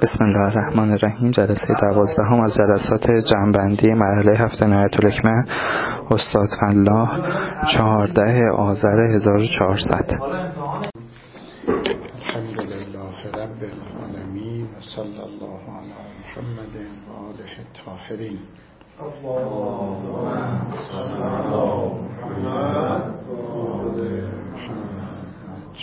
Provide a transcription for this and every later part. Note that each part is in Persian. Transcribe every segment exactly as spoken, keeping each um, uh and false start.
بسم الله الرحمن الرحیم. جلسه دوازدهم از جلسات جمع‌بندی مرحله هفت نهایت الحکمه استاد فلاح، چهارده آذر هزار و چهارصد. الحمدلله رب العالمین و صلی الله علی محمد و آله الطاهرین. اللهم صل علی محمد و آل محمد.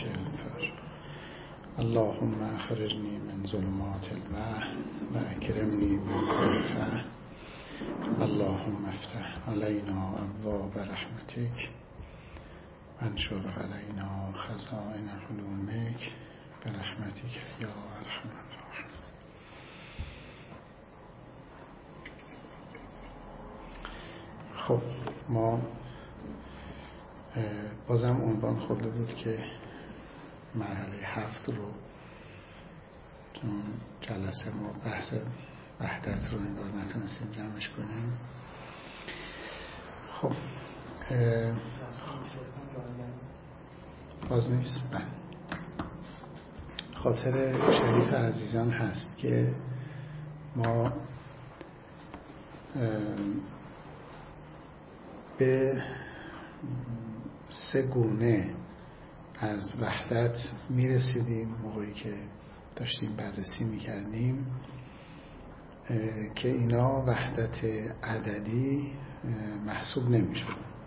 اللهم اخرجنی من ظلمات الوهم و اکرمنی بالنور الفهم. اللهم افتح علینا ابواب رحمتک وانشر علینا خزائن علومک برحمتک یا ارحم الراحمین. خب ما بازم عنوان خورده بود که مرحله هفت رو چون جلسه ما بحث وحدت رو انگار نتونستیم جمعش کنیم. خب باز نیست؟ بله. خاطر شریف عزیزان هست که ما به سه گونه از وحدت میرسیدیم موقعی که داشتیم بررسی میکردیم که اینا وحدت عددی محسوب نمیشه.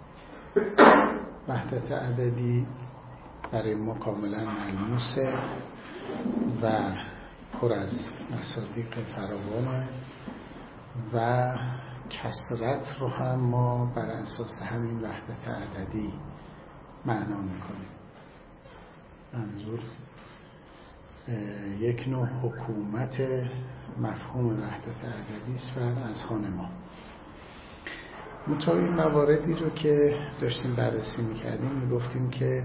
وحدت عددی برای ما کاملا ملموسه و پر از مصادیق فراوانه و کثرت رو هم ما بر اساس همین وحدت عددی معنا میکنیم. منظور یک نوع حکومت مفهوم وحدت عددی است بر اذهان ما. مطابق مواردی رو که داشتیم بررسی میکردیم میگفتیم که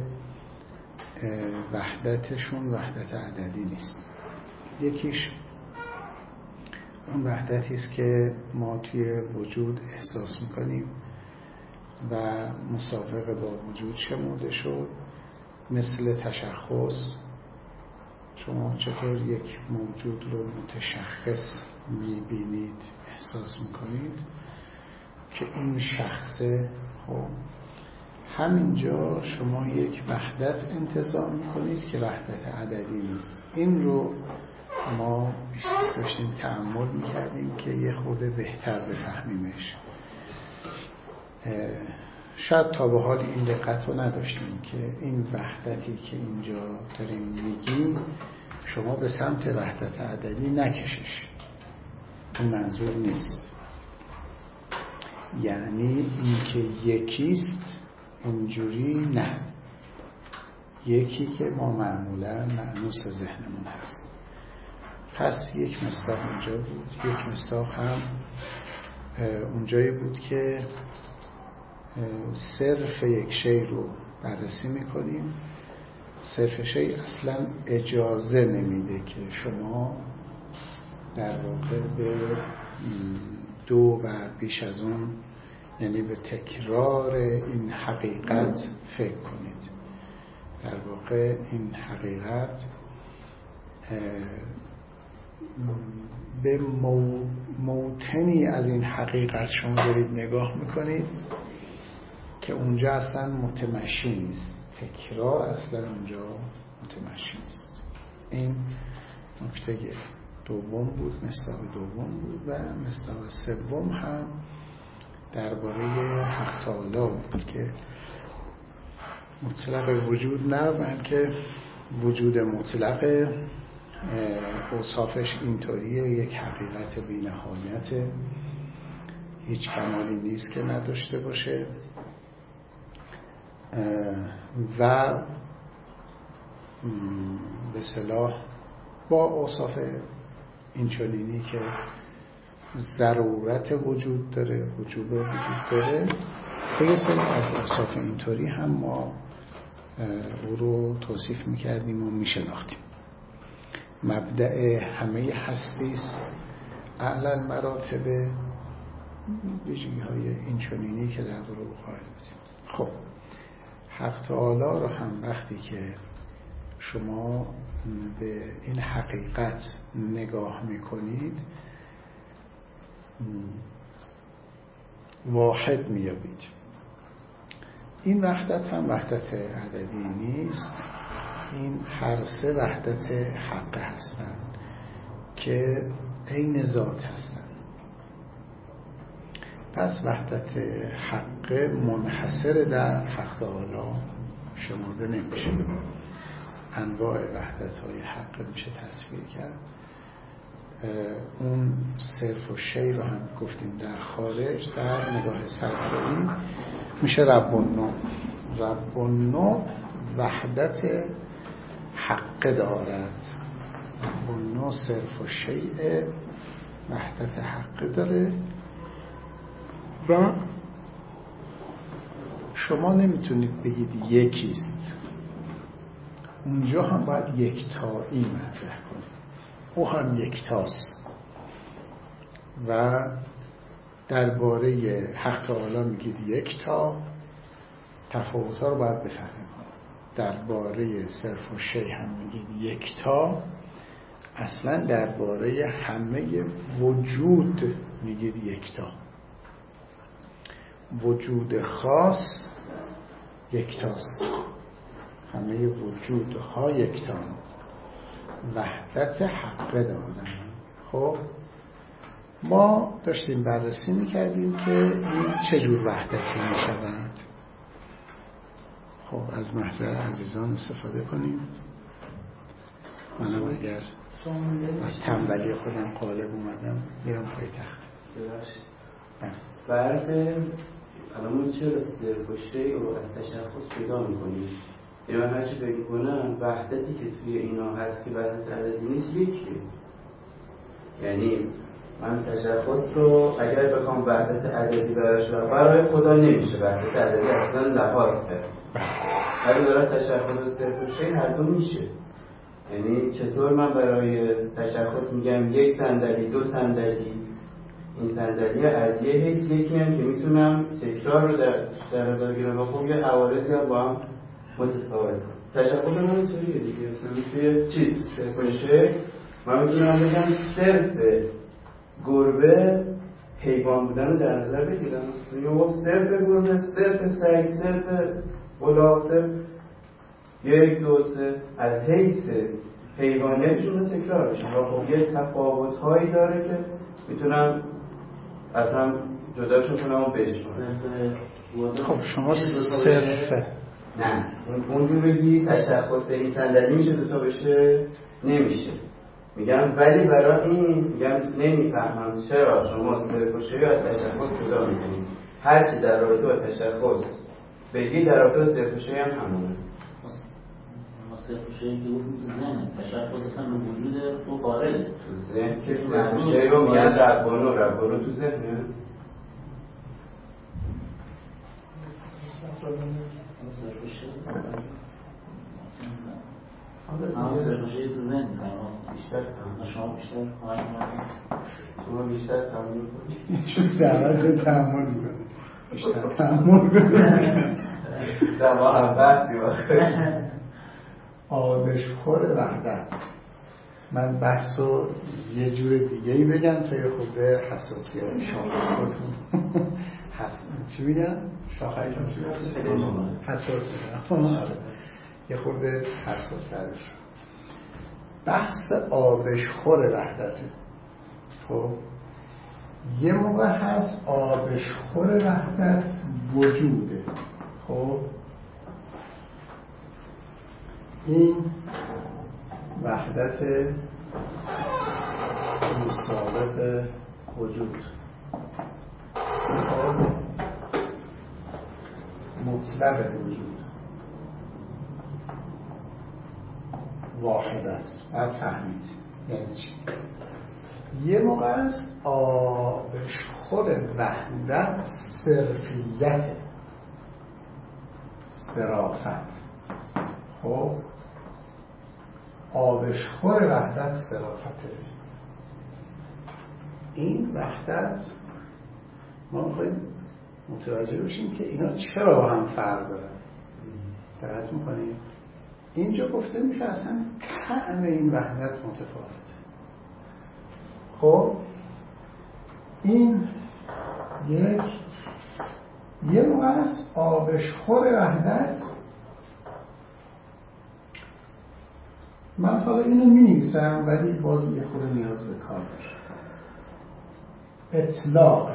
وحدتشون وحدت عددی نیست. یکیش اون وحدتی است که ما توی وجود احساس میکنیم و مسابقه با وجود شمرده شد، مثل تشخص. شما چطور یک موجود رو متشخص میبینید، احساس میکنید که این شخصه. خب همینجا شما یک وحدت انتزاع میکنید که وحدت عددی نیست. این رو ما داشتیم تأمل میکردیم که یه خورده بهتر بفهمیمش. شاید تا به حال این دقت رو نداشتیم که این وحدتی که اینجا داریم میگیم شما به سمت وحدت عددی نکشش. اون منظور نیست. یعنی این که یکیست اینجوری نه. یکی که ما معمولا مأنوس ذهنمون هست. پس یک مصداق اونجا بود. یک مصداق هم اونجایی بود که صرف یک شی رو بررسی میکنیم. صرف شی اصلا اجازه نمیده که شما در واقع به دو و بیش از اون، یعنی به تکرار این حقیقت فکر کنید. در واقع این حقیقت به موطنی از این حقیقت شما دارید نگاه میکنید که اونجا اصلا متمشی نیست. تکرار اصلا اونجا متمشی نیست. این نکته دوم بود، مصداق دوم بود. و مصداق سوم هم درباره حق تعالی بود که مطلق وجود نه، بلکه وجود مطلق اوصافش اینطوریه: یک حقیقت بی نهایت، هیچ کمالی نیست که نداشته باشه و به اصطلاح با اوصاف اینچنینی که ضرورت وجود داره، وجوب وجود داره. و یه سری از اوصاف اینطوری هم ما او رو توصیف میکردیم و میشناختیم. مبدأ همه هستیست، اعلی المراتب، ویژگی های اینچنینی که در رو قائل بودیم. خب حق تعالی رو هم وقتی که شما به این حقیقت نگاه میکنید واحد میابید. این وحدت هم وحدت عددی نیست، این هر سه وحدت حق هستند که عین ذات هستند. پس وحدت حق منحصر در حق تعالی شمرده نمیشه. انواع وحدت های حق میشه تصویر کرد. اون صرف و شی رو هم گفتیم در خارج، در نگاه صرفی میشه رب النوع. رب النوع وحدت حق دارد. رب النوع صرف و شی وحدت حق داره و شما نمیتونید بگید یکیست. اونجا هم باید یکتایی مطرح کنید. او هم یکتاست و درباره حق تعالی میگید یکتا، تفاوت‌ها رو باید بفهمید. درباره صرف و شی هم میگید یکتا، اصلا درباره همه وجود میگید یکتا. وجود خاص یکتاست، همه وجودها یکتان، وحدت حق دارن. خب ما داشتیم بررسی میکردیم که این چجور وحدتی میشود. خب از محضر عزیزان استفاده کنیم. منم اگر از تنبلی خودم غالب اومدم میرم پای تخت. فرق الان چرا صرف و شی رو از تشخص پیدا میکنیم؟ یعنی من هرچی فکر کنم وحدتی که توی اینا هست که وحدت عددی نیست یکیه. یعنی من تشخص رو اگر بخوام وحدت عددی براش برای خدا نمیشه وحدت عددی اصلا لحاظ کرد. ولی برای تشخص صرف و شی هر دو میشه. یعنی چطور من برای تشخص میگم یک صندلی، دو صندلی، این صندلی از یه حیث یکی هم که میتونم تکرار رو در در نظر بگیرم و خب یه عوارضی هم با هم متفاوت. تشخص من اینطوریه دیگه. مثلا توی چی صرف و شی من میتونم بگم صرف گربه حیوان بودن رو در نظر بگیرم. یه صرف گربه، صرف سگ، صرف الاغ، یک دو سه از حیث حیوانیتشون رو تکرار بشن و خب یه تفاوت‌هایی داره که میتونم اصلا جداشون کنم و بشنم. خب شما صرفه نه اونجور بگی تشخص این صندلی میشه دوتا بشه نمیشه. میگم ولی برای این میگم نمیفهمم چرا شما صرف و شی از تشخص جدا میکنید. هرچی در رابطه با تشخص بگی در رابطه با صرف و شی هم همونه. صرف و شی که گفتیم تو ذهنه، تشخص اصلا به وجود تو خارجه. تو ذهن که صرف و شی رو میگن ربانو ربانو تو ذهنه. صرف و شی آن صرف و شی تو ذهن بیشتر تمام شما بیشتر خواهی شما بیشتر تمام کنید چون دعوت به تحمل میکنید بیشتر تحمل کنید در ما هم بحثی باخت آبشخور وحدت. من بحث رو یه جور دیگه ای بگم تا یه خود به حساسیت شاخه خودتون چی بگم؟ شاخه حساسیت یه خود به حساسیت. بحث آبشخور وحدته. خب یه موقع هست آبشخور وحدت وجوده. خب این وحدت مسابق وجود مطلق وجود واحد است. باید فهمید یعنی چی. یه موقع است آبشخور وحدت صرفیت صرافت. خب آبشخور وحدت صرافته. این وحدت ما میخواییم متوجه بشیم که اینا چرا با هم فرق دارن. دقت میکنیم اینجا گفته میشه اصلا طعم این وحدت متفاوته. خب این یک یه موقع است آبشخور وحدت. من حالا اینو می نویسم ولی باز یه خود نیاز به کار داره. اطلاق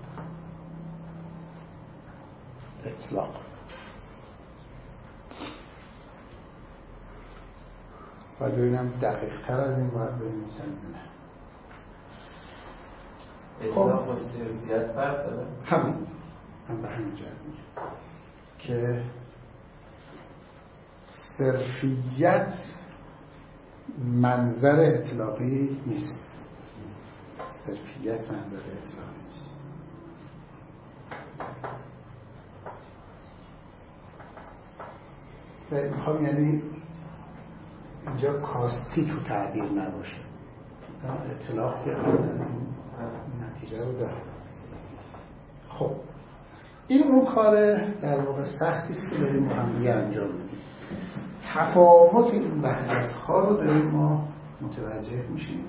اطلاق باید ببینم دقیق تر از این باید بنویسم. اطلاق و صرفیت فرق داره؟ همین من به همین جهت میگم که صرفیت منظر اطلاقی نیست. صرفیت منظر اطلاقی نیست. و میخوام یعنی اینجا کاستی تو تعبیر نباشه. اطلاق که نتیجه رو داره. خب این اون کار در واقع سختی است که داریم با هم دیگه انجام میدیم. تفاوت این وحدت‌ها رو داریم ما متوجه میشیم.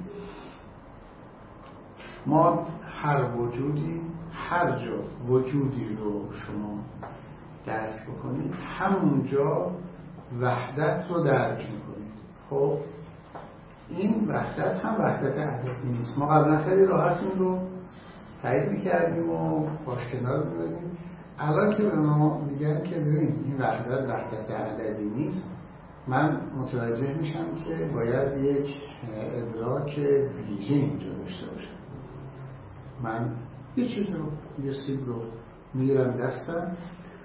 ما هر وجودی، هر جا وجودی رو شما درک بکنید همونجا وحدت رو درک میکنید. خب این وحدت هم وحدت عددی نیست. ما قبلا خیلی راحت این رو تایید میکردیم و باش کنار میبردیم. الان که به ما میگن که ببین این وحدت وحدت عددی نیست، من متوجه میشم که باید یک ادراک ویژه اینجا داشته باشم. من یه چیز رو، یه سیب رو میگیرم دستم،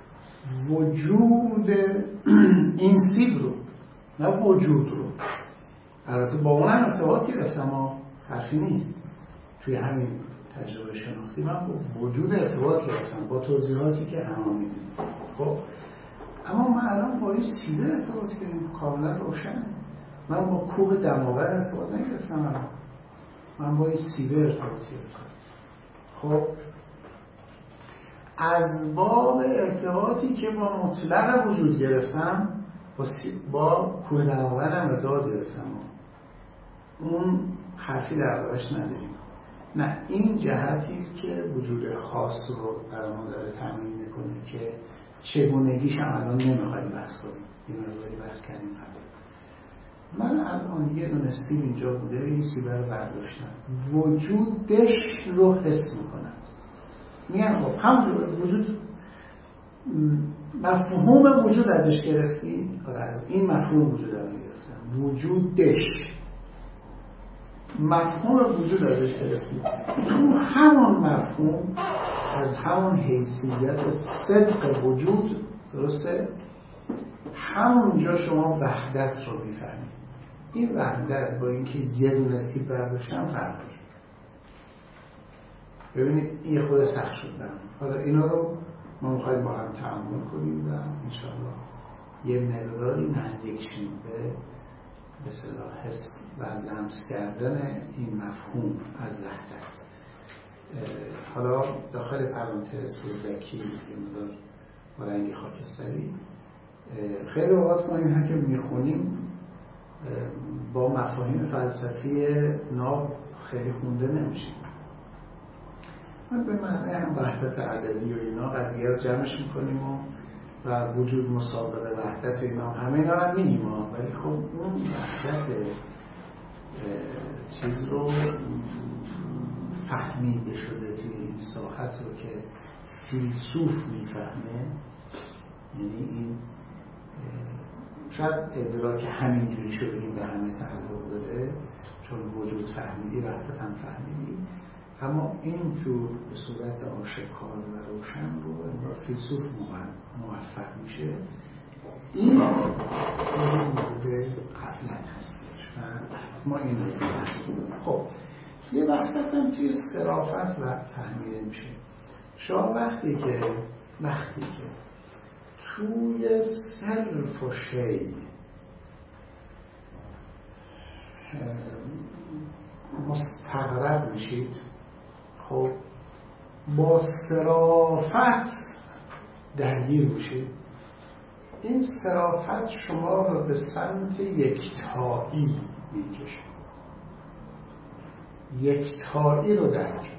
وجود این سیب رو، نه وجود رو، البته با اون هم ارتباطی گرفتم اما حرفی نیست. توی همین تجربه شناختی من با وجود ارتباط گرفتم با توضیحاتی که همه میدونیم. خب اما من الان با این سیبه ارتباط گرفتم، کاملا روشنه. من با کوه دماور ارتباط نگرفتم، الان من با این سیبه ارتباط گرفتم. خب از باب ارتباطی که با مطلق وجود گرفتم با, با کوه دماورم ارتباط گرفتم، اون حرفی دربارش نداریم. نه، این جهتی که وجود خاص رو برای ما داره تامین میکنه که چگونگیش هم الان نمیخوایم بحث کنیم، این مقداری بحث کردیم قبل. من الان یه دونه سیب اینجا بوده، این سیب رو برداشتم، وجودش رو حس میکنم. میگن خب همونجور وجود، مفهوم وجود ازش گرفتی؟ آره از این مفهوم وجود ازش گرفتم. وجودش، مفهوم وجود ازش گرفتی. تو همون مفهوم از همون حیثیت صدق وجود، درسته؟ همونجا شما وحدت رو میفهمید. این وحدت با اینکه یه دونه سیب برداشتم فرق داره. ببینید این خود سخت شد برام. حالا اینا رو ما میخوایم با هم تعامل کنیم و انشاءالله یه مقداری نزدیک شیم به به اصطلاح حس و لمس کردن این مفهوم از وحدت. حالا داخل پرانتز دزدکی یه مقدار با رنگ خاکستری، خیلی اوقات ما این هم که میخونیم با مفاهیم فلسفی ناب خیلی خونده نمیشیم. من به معنی هم وحدت عددی و اینا قضیه رو جمعش میکنیم و و وجود مسابقه وحدت و اینا همه اینا رو هم میگیم، ولی خب اون وحدت چیز رو فهمیده شده توی این ساحت رو که فیلسوف میفهمه، یعنی این شاید ادراک همینجوری شو بگیم به همه تعلق داره چون وجود فهمیدی وحدت هم فهمیدی، اما این جور به صورت آشکار و روشن رو انگار فیلسوف موفق میشه. این مورد غفلت هستش و ما این رو بحثیم. خب یه وحدت هم توی صرافت و فهمیده میشه. شما وقتی که وقتی که توی صرف و شی مستغرب میشید، خب با صرافت درگیر میشید، این صرافت شما رو به سمت یکتایی میکشه. یکتایی رو درک،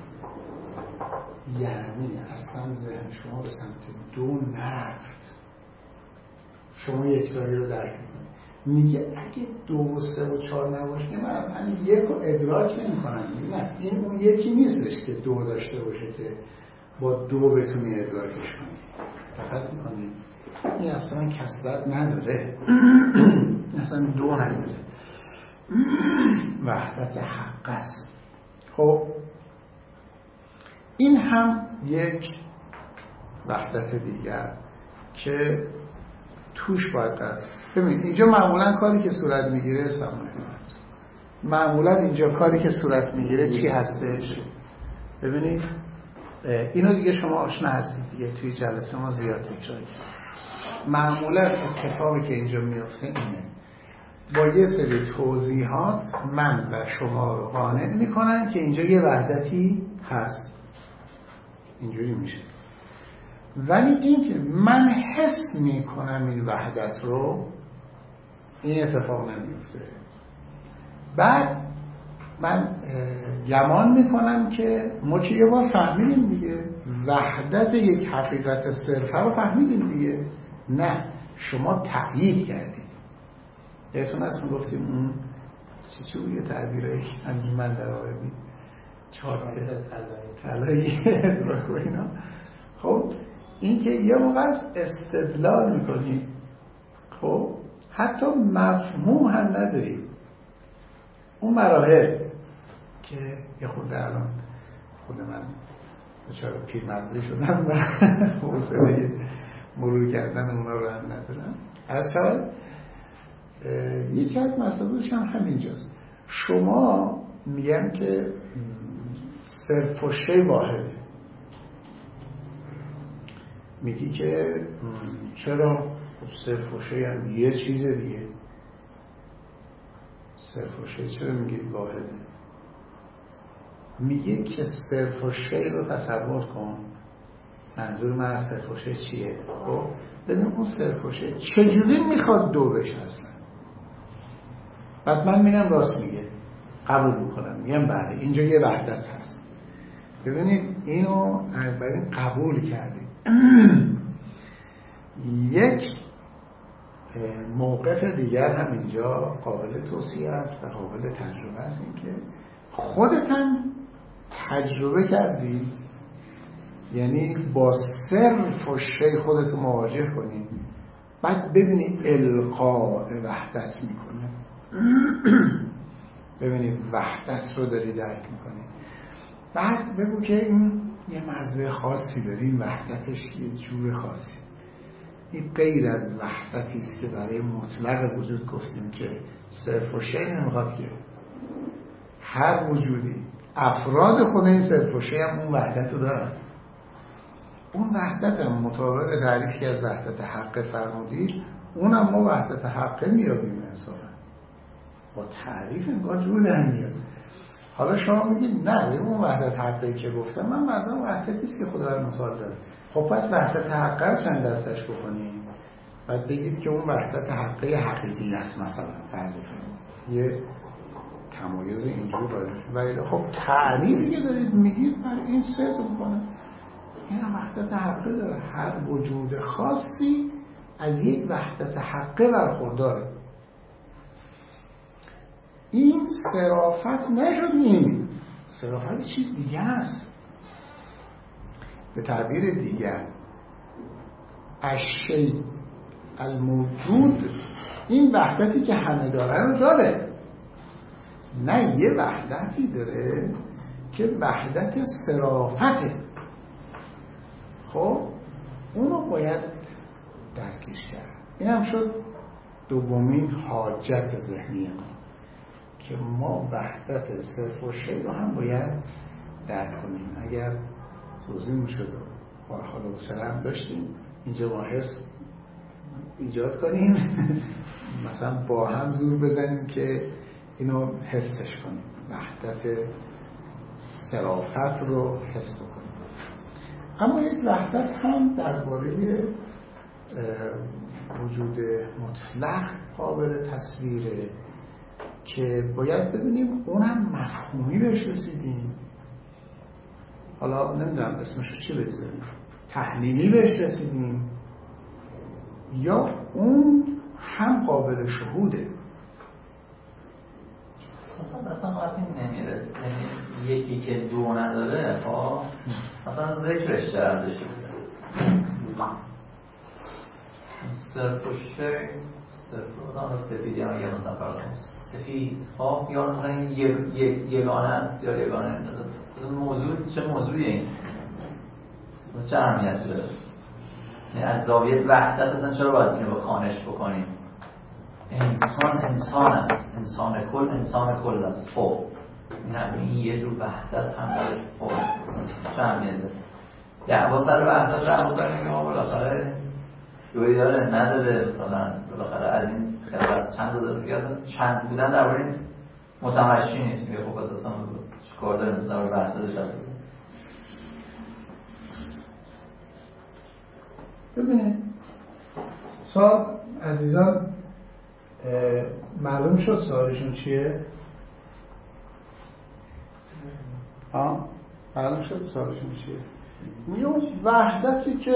یعنی اصلا ذهن شما به سمت دو نرفت. شما یکتایی رو درک میکنید، میگه اگه دو و سه و چهار نباشه من اصلا یک رو ادراک نمی کنم. نه، این اون یکی نیستش که دو داشته باشه که با دو بتونی ادراکش کنی. دقت میکنید این اصلا کسرت نداره، اصلا دو نداره، وحدت حق است. خب این هم یک وحدت دیگر که توش باید قرار. ببینید اینجا معمولا کاری که صورت میگیره سامانه معمولا اینجا کاری که صورت میگیره چی هستش؟ ببینید اینو دیگه شما آشنا هستید دیگه، توی جلسه ما زیاد تکرار کردیم. معمولا اتفاقی که اینجا میفته اینه، با یه سری توضیحات من و شما رو قانع میکنن که اینجا یه وحدتی هست، اینجوری میشه. ولی این که من حس میکنم این وحدت رو، این اتفاق نمیفته. بعد من گمان میکنم که ما که یه بار فهمیدیم دیگه، وحدت یک حقیقت صرفه رو فهمیدیم دیگه. نه، شما تأیید کردید. یادتون هست گفتیم اون چی چی بود یه تعبیرهایی انجمن در آقایی چهار طلایی ادراک و اینا. خب این که یه موقع است استدلال میکنیم، خب حتی مفهوم هم نداریم. اون مراحل که یه خود الان خود من بچاره پیرمغزی شدم و حوصله مرور کردن اونا رو هم ندارم. از شاید یکی از مسائلش هم همینجاست. شما میگن که صرف و شی واحده، میگی که چرا صرف و شی هم یه چیز دیگه، صرف و شی چرا میگید واحده؟ میگه که صرف و شی رو تصور کن. منظور من از صرف و شی چیه؟ خب ببین اون صرف و شی چجوری میخواد دو بشه اصلا؟ بعد من میگم راست میگه، قبول میکنم، میگم بله اینجا یه وحدت هست. ببینید اینو برای قبول کردیم. یک موقف دیگر هم اینجا قابل توصیه است و قابل تجربه است، این که خودت هم تجربه کردی، یعنی با صرف و شی خودتو مواجه کنی، بعد ببینی القاء وحدت میکنه. ببینی وحدت رو داری درک میکنی، بعد بگو که این یه مزه خاصی داری، این وحدتش یه جور خاصی، این غیر از وحدتی است که برای مطلق وجود گفتیم که صرف و شی نمیخواد که هر وجودی افراد خود این صرف و شی هم اون وحدت رو دارن. اون وحدت هم مطابق تعریفی از وحدت حق فرمودید، اون هم ما وحدت حقه میابیم انصافا، با تعریف انگار جور در میاد. حالا شما میگید نه اون وحدت حقه که گفتم من مثلا وحدتی است که خدا رو مثال داره. خب پس وحدت حقه رو چند دستش بکنیم، بعد بگید که اون وحدت حقه حقیقی است مثلا فرض کنید، یه تمایز اینجور باید. ولی خب تعریفی که دارید میگید برای این سرت بکنه، این هم وحدت حقه داره. هر وجود خاصی از یک وحدت حقه برخورداره. این صرافت نشد، این صرافت چیز دیگه است. به تعبیر دیگر الشیء الموجود این وحدتی که همه داره رو داره، نه یه وحدتی داره که وحدت صرافته. خب اونو باید درکش کرد. این هم شد دومین حاجت ذهنی ما، که ما وحدت صرف و شی رو هم باید درک کنیم. اگر توضیح میشد و حالا و سلام داشتیم اینجا ما حس ایجاد کنیم مثلا با هم زور بزنیم که اینو حسش کنیم، وحدت صرافت رو حس کنیم. اما یک وحدت هم درباره وجود مطلق قابل تصویره که باید ببینیم اون هم مفهومی بهش رسیدیم، حالا نمیدونم اسمشو چی بگذاریم، تحلیلی بهش رسیدیم، یا اون هم قابل شهوده. اصلا اصلا وقتی نمیرسه یکی که دو نداره ها اصلا ذکرش چه ارزشی صرف و شک صرف و سفیدی هم یه مثلا پردام سفید ها یا مثلا یگانه است یا یگانه است، موضوع چه موضوعی این؟ چه اهمیتی داره؟ یعنی از زاویه وحدت اصلا چرا باید اینو به خانش بکنیم؟ انسان انسان است، انسان کل انسان کل است. خب این هم این یه جور وحدت هم داره. خب چه اهمیتی داره؟ دعوا سر وحدت دعوا سر اینکه ما بالاخره جویی داره نداره، مثلا بالاخره از این خلقت چند داره که اصلا چند بودن در واقع متمشی نیست. میگه خب اساسا چیکار داره مثلا در وحدتش هست. ببینید سوال عزیزان معلوم شد سوالشون چیه؟ ها معلوم شد سوالشون چیه؟ میون وحدتی که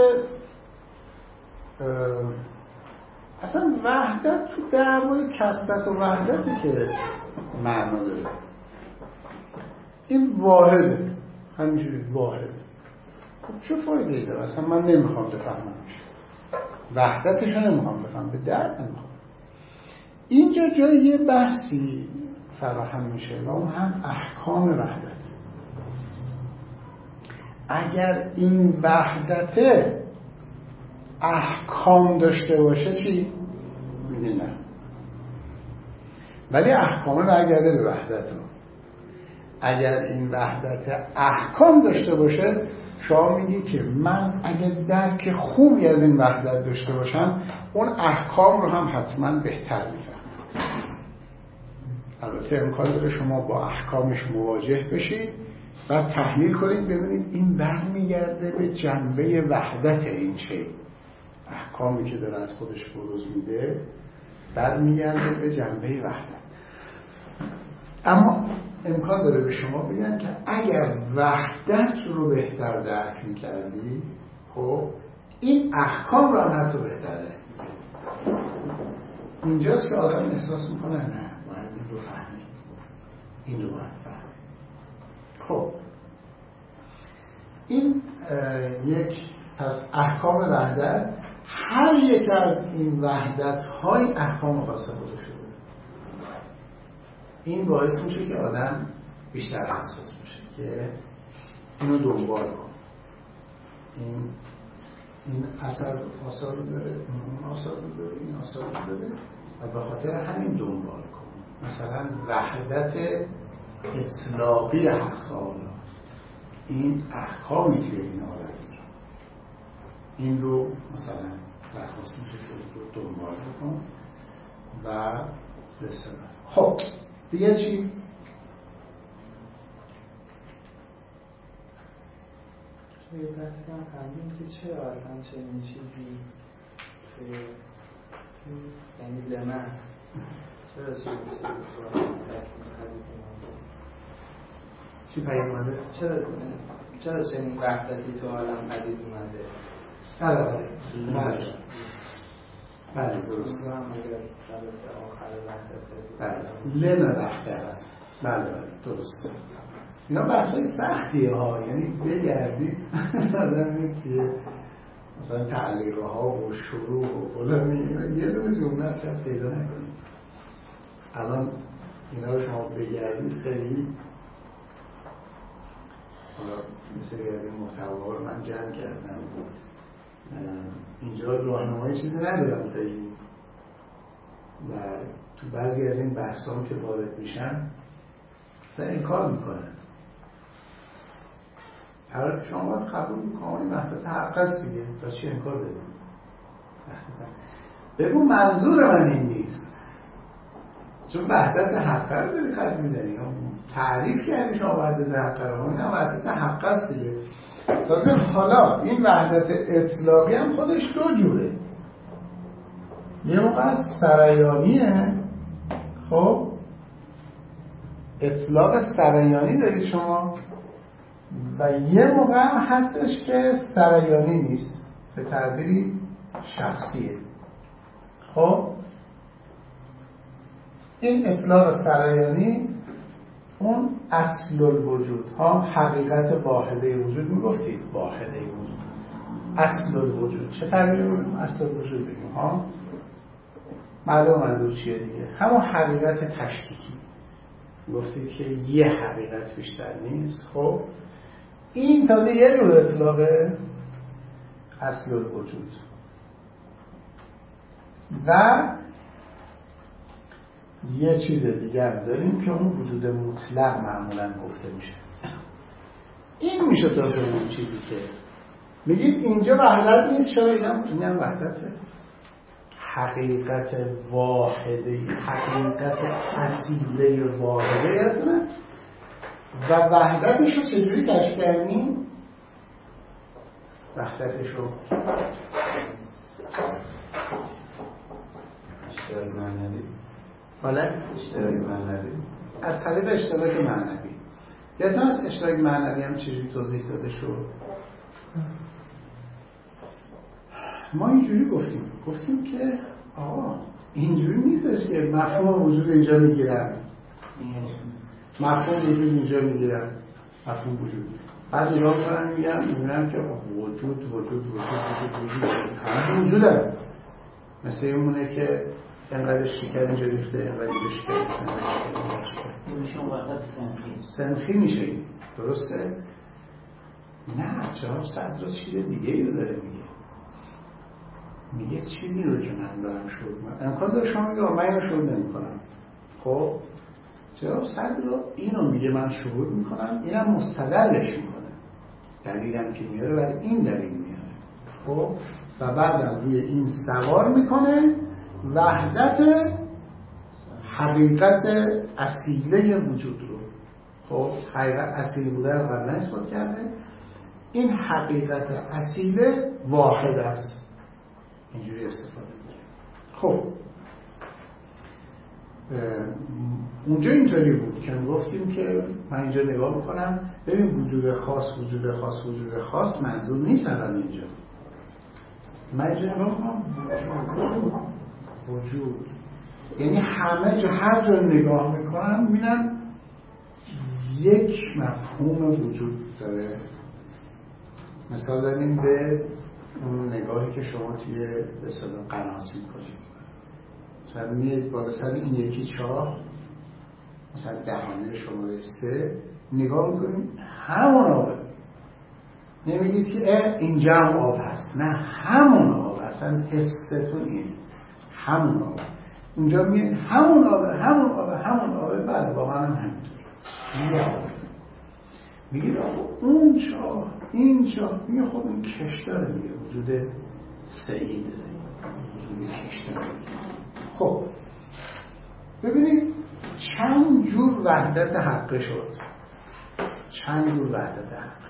اصلا وحدت تو دعوای کثرت و وحدتی که معنا داره، این واحده، همینجوری واحده. خب چه فایده ای داره؟ اصلا من نمیخوام بفهممش، وحدتشو نمیخوام بفهم، به درد نمیخوام. اینجا جای یه بحثی فراهم میشه و اون هم احکام وحدت. اگر این وحدت احکام داشته باشه چی؟ میگه نه، ولی احکام برگرده به وحدت. اگر این وحدت احکام داشته باشه شما میگی که من اگر درک خوبی از این وحدت داشته باشم اون احکام رو هم حتما بهتر میفهمم. البته امکان داره شما با احکامش مواجه بشید و تحلیل کنید ببینید این برمیگرده به جنبه وحدت این شی. احکامی که داره از خودش بروز میده برمیگرده به جنبه وحدت. اما امکان داره به شما بگن که اگر وحدت رو بهتر درک میکردی خب این احکام رو هم حتی بهتر درک میکردی. اینجاست که آدم احساس میکنه نه باید این رو فهمید، این رو باید فهمید. خب این یک پس احکام وحدت، هر یک از این وحدت های احکام خاص خودش رو داره. این باعث میشه که آدم بیشتر حساس میشه که اینو دنبال کن، این این اثر آثار رو داره، این آثار رو داره، این آثار رو داره و به خاطر همین دنبال کن. مثلا وحدت اطلاقی حق تعالی، این احکامی که این آدم این رو مثلا درخواست میشه که رو دنبال بکن و بسنن. خب دیگه چی؟ یه بحثی هم همین که چرا اصلا چنین چیزی توی یعنی لمن چرا چنین چیزی چی پدید اومده؟ چرا چرا چنین وحدتی تو عالم پدید اومده؟ بله بله بله بله درست بله لم وحده هست. بله بله درست. اینا بحثای سختیه ها، یعنی بگردید مثلا این چیه مثلا تعلیقه ها و شروع و فلان یه دونه جمله شاید پیدا نکنید. الان اینا رو شما بگردید خیلی حالا مثل این محتوا رو من جمع کردم، اینجا راهنمایی چیزی ندارم خیلی و تو بعضی از این بحث هم که وارد میشن مثلا انکار میکنن. هر شما باید قبول میکنید وحدت حق است دیگه، تا چی انکار بدید؟ بگو منظور من این نیست، چون وحدت حق رو داری خط میدنی تعریف کردی شما وحدت حق رو، این هم وحدت حق است دیگه. تازه حالا این وحدت اطلاقی هم خودش دو جوره. یه موقع سریانیه، خب اطلاق سریانی دارید شما، و یه موقع هم هستش که سریانی نیست، به تعبیری شخصیه. خب این اطلاق سریانی اون اصل الوجود ها، حقیقت واحده وجود میگفتید، واحده وجود، اصل الوجود، چه تعبیری بگیم؟ اصل الوجود بگیم ها، معلوم منظور چیه دیگه، همون حقیقت تشکیکی گفتید که یه حقیقت بیشتر نیست. خب این تازه یه جور اطلاق اصل الوجود. و یه چیز دیگر داریم که اون وجود مطلق معمولا گفته میشه. این میشه تازه اون چیزی که میگید اینجا وحدت نیست، چرا اینم اینم وحدته، حقیقت واحده، حقیقت اصیله واحده از اون است. و وحدتش رو چجوری کشف کردیم؟ وحدتش رو اشتراک معنوی. حالا اشتراک معنوی از طریق اشتراک معنوی. یادتون از اشتراک معنوی هم چجوری توضیح داده شد؟ ما اینجوری گفتیم گفتیم که آقا اینجوری نیستش که مفهوم وجود اینجا میگیرن، مفهوم وجود اینجا میگیرن، مفهوم وجود بعد نگاه کنن میگن میگن که وجود وجود وجود وجود وجود همه وجوده. مثل اونه که انقدر شکر اینجا ریخته، انقدر اینجا شکر ریخته، این میشه وحدت سنخی. سنخی میشه، درسته؟ نه، جواب صدر چیز دیگه ای رو داره میگه، میگه چیزی رو که من دارم شروع کنم. امکان داره شما میگه من اینو شروع نمی کنم. خب جواب صدر رو اینو میگه من شروع میکنم، اینم مستدلش میکنه، دلیلم که میاره برای این دلیل میاره. خب و بعدم روی این سوار میکنه وحدت حقیقت اصیله وجود رو. خب حقیقت اصیل بوده رو قبلا اثبات کرده، این حقیقت اصیله واحد است، اینجوری استفاده میکنه. خب اونجا اینطوری بود که گفتیم که من اینجا نگاه میکنم ببین وجود خاص وجود خاص وجود خاص منظور نیست الان اینجا. من اینجا نگاه میکنم وجود وجود یعنی همه جا، هر جا نگاه میکنم میبینم یک مفهوم وجود داره. مثال داریم به اون نگاهی که شما توی به اصطلاح قنات میکنید، مثلا میید بالا سر این یکی چاه، مثلا دهانه شماره سه نگاه میکنید همون آبه، نمیگید که اینجا هم آب هست، نه همون آب، اصلا حستون اینه همون آب. اونجا میگید همون آبه همون آبه همون آبه، بله واقعا هم همینطور. میگید اون چاه این چاه، میگه خب این کشتاره، میگه وجود سعیده، وجود کشتاره. خب ببینید چند جور وحدت حقه شد، چند جور وحدت حقه،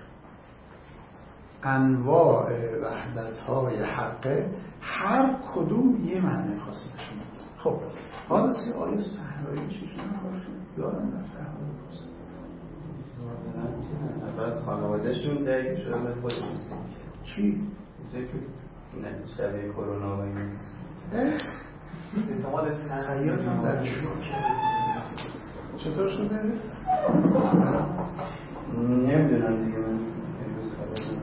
انواع وحدت های حقه، هر کدوم یه معنی خاصی داشته. خب حالا سی آیه صحرایی چیزی نباشه یادم نه صحرایی باشه اول خانوادهشون درگیر شده به خود نیستیم چی؟ نه شبیه کرونا و این احتمال خیاطم در شوک چطور شده؟ نمیدونم دیگه، من امروز خبر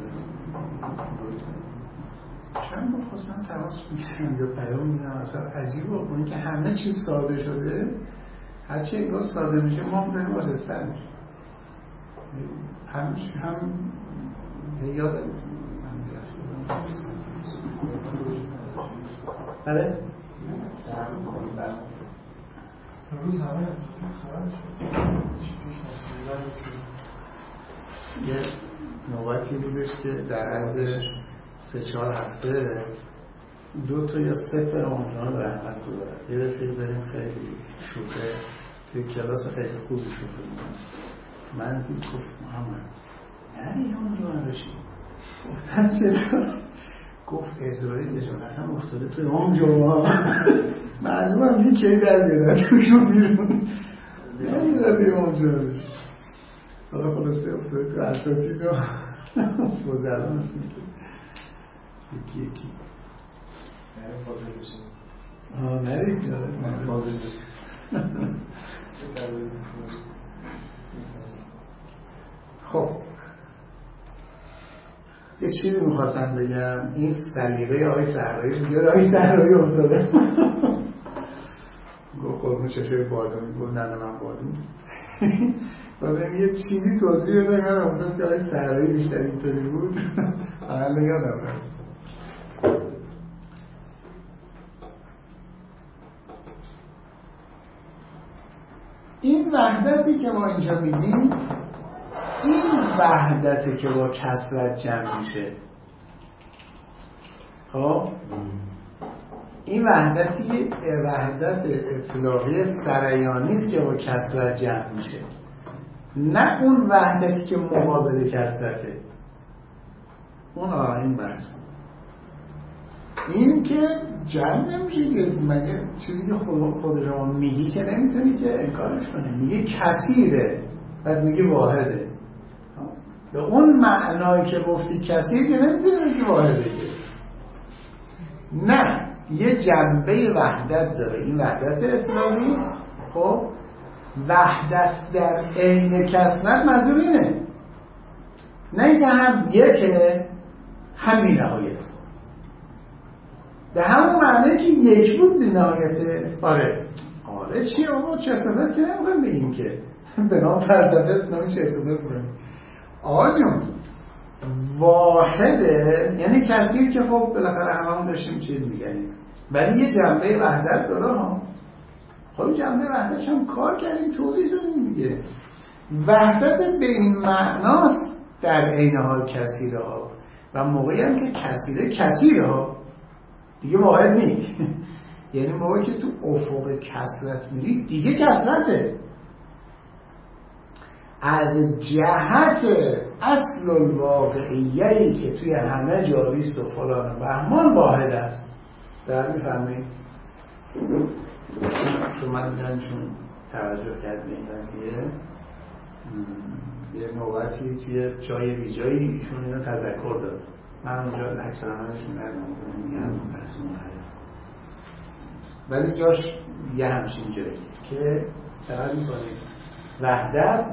چند بار خواستم تماس میگیرم یا پیام میدم، اصلا عجیبه اون که همه چیز ساده شده، هرچی انگار ساده میشه ما هم داریم آسستر میشه. همش هم یادم بله؟ روز همه از خبر شد یه نوبتی بودش که در عرض سه چهار هفته دو تا یا سه تا امتحان در حقیقت گذارد. یه رفیق داریم خیلی شوخه، توی کلاس خیلی خوبی شوخه میکنم. من گفت محمد نری اونجا من بشیم، گفتم چطور؟ گفت اسرائیل نجات هم افتاده توی اونجا معلوم هم این کی در بیاره توشون بیرون نمیده توی اونجا. حالا خلاصه افتاده تو اساتید و فوزران هست یکی یکی نریم فاضل بشیم. آه نریم نریم فاضل بشیم. خب یه چیزی میخواستم بگم. این سلیقه آقای صحرایی میگه آقای صحرایی افتاده گفت قربون چشوی بادون گفت نه نه من بادون بازم یه چیزی توضیح بده من افتاد که آقای صحرایی بیشتر اینطوری بود اقل یادم رفت. این وحدتی که ما اینجا میگیم این وحدتی که با کثرت جمع میشه. خب این وحدتی وحدت اطلاقی سریانی است که با کثرت جمع میشه، نه اون وحدتی که مقابل کثرته. اون آه این بحث این که جمع نمیشه. مگه چیزی که خود, خود شما میگی که نمیتونی که انکارش کنی. میگه کثیره بعد میگه واحده. به اون معنایی که گفتی کثیر که نمیتونی که واحده که نه، یه جنبه وحدت داره. این وحدت اصطلاحی است. خب وحدت در عین کثرت منظور اینه، نه اینکه هم یکه هم بی نهایت. به همون معنی که یک بود بی نهایته. آره آره چیه آقا چرتونت که نمیخوایم بگیم که به نام فلسفه اسلامی چرتونت کنیم. آقا جون واحده یعنی کثیر که خب بالاخره هممون داشتیم چیز میگنیم، ولی یه جنبه وحدت داره ها. خب جنبه وحدتش هم کار کردیم توضیح دادیم دیگه. وحدت به این معناست در عین حال کثیره ها، و موقعی هم که کثیره کثیره ها دیگه واحد نیست. یعنی موقعی که تو افق کثرت میری دیگه کثرته. از جهت اصل الواقعیه‌ای که توی همه جاریست و فلان و بهمان واحد است. در میفهمید؟ چون من دیدن چون توجه کرد به این قضیه یه نوبتی توی جای بیجایی ایشون اینو تذکر داد. من اونجا عکس عملش می‌کردم میگم بحث مختلف، ولی جاش یه همچین جایی که چقدر می‌کنید وحدت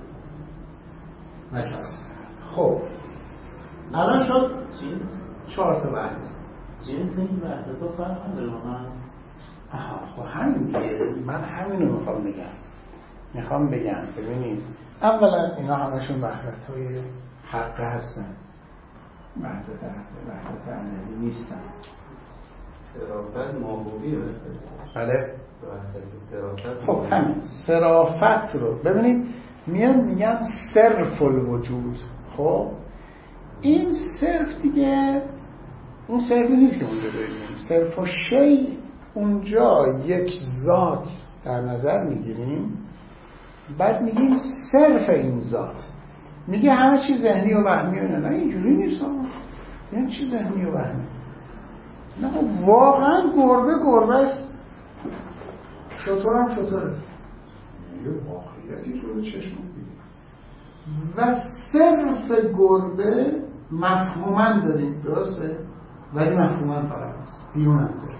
و کثرت. خب الان شد چهار تا وحدت. جنس این وحدت ها فرق نداره واقعا. آها خب همین دیگه. من همینو میخوام بگم میخوام بگم ببینید اولا اینا همشون وحدت های حق هستن، وحدت حق وحدت عملی نیستن. صرافت محبوبی وحدت. بله وحدت صرافت. خب همین صرافت رو ببینید میان میگن صرف الوجود. خب این صرف دیگه اون صرفی نیست که اونجا بگیم. صرف و شی اونجا یک ذات در نظر میگیریم، بعد میگیم صرف این ذات. میگه همه چیز ذهنی و وهمی و نه اینجوری نیست. این چیز ذهنی و وهمی نه، واقعا گربه گربه است، شطور هم شطوره. یه واقعیتی رو چشم می‌بینی و صرف گربه مفهوماً داریم، درسته؟ ولی مفهوماً فقط نیست، بیرون هم داریم.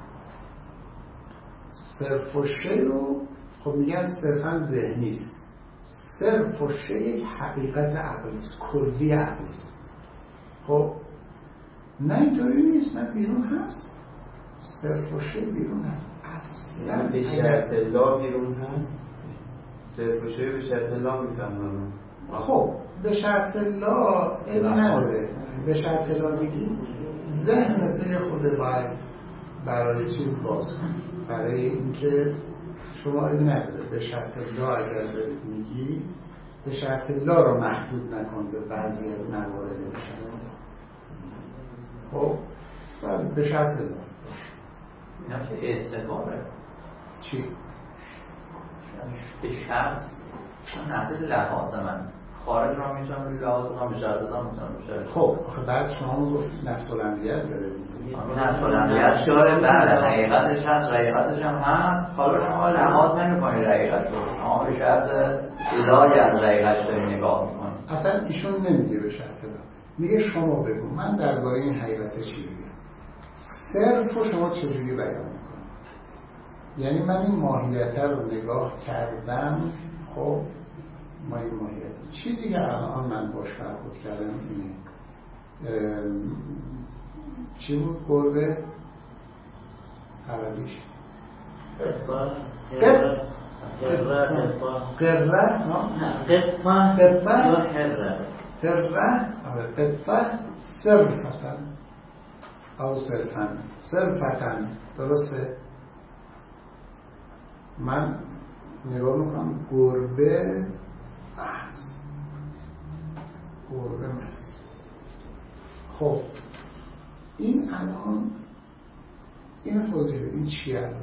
صرف و شی رو خب میگن صرفاً ذهنی است. صرف و شی یک حقیقت عقلی است، کلی عقلی است. خب نه اینطوری نیست، نه بیرون هست. صرف و شی بیرون هست اصلا. به شرط لا بیرون هست. صرف و شی به شرط لا میفهمم. خب به شرط لا این نداره. به شرط لا میگی ذهن زیر خود باید برای چیز باز کن، برای اینکه شما این نداره. به شرط لا اگر دارید میگی به شرط لا رو محدود نکن به بعضی از موارد به شرط لا. خب به شرط لا اینا که اعتباره چی؟ به شرط چون نظر لحاظ من خارج رو میتونم روی لحاظ کنم به شرط دادم میتونم به شرط. خب آخه بعد شما گفت نفس الانبیاء داره این نفس الانبیاء داره، بله حقیقتش هست، حقیقتش هم هست. حالا شما لحاظ نمی‌کنید حقیقت رو، شما به شرط ادعای از حقیقت داری نگاه می‌کنید. اصلا ایشون نمیگه به شرط ادعا، میگه شما بگو من درباره این حقیقت چی بگم. صرف رو شما چجوری بیان می‌کنید؟ یعنی من این ماهیت رو نگاه کردم، خب ما این ماهیت چیزی که الان من باش برخورد کردم اینه چی بود گربه عربیش قطه قره قره قطه یا حره قره قطه صرفتن او صرفن صرفتن درسته. من نگاه میکنم گربه محض گربه محض. خب این الان این توضیح این چیه الان؟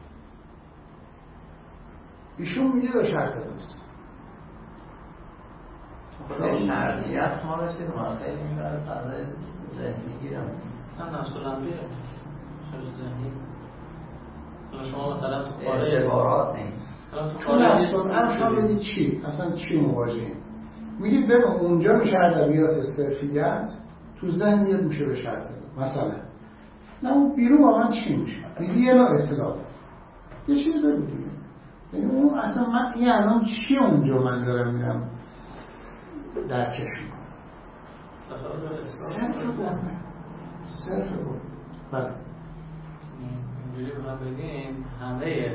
ایشون میگه به شرط است. خود شرطیت ما رسید ما خیلی میبره فضای ذهنی گیرم مثلا نفس الانبیاء شرط ذهنی. شما مثلا تو کاره اعتبارات این تو نفس الانبیاء بگید چی؟ اصلا چی مواجهیم؟ میگید ببین اونجا میشه ادبیات صرفیت، تو ذهن میاد میشه به شرط مثلا نه اون بیرون با من چی میشه؟ میگه یه نوع اطلاع یه چیزی بگو دیگه. یعنی اون اصلا من این الان چی اونجا من دارم میرم درکش میکنم صرف بکنه صرف بکنه. بله اینجوری بخواه بگیم همه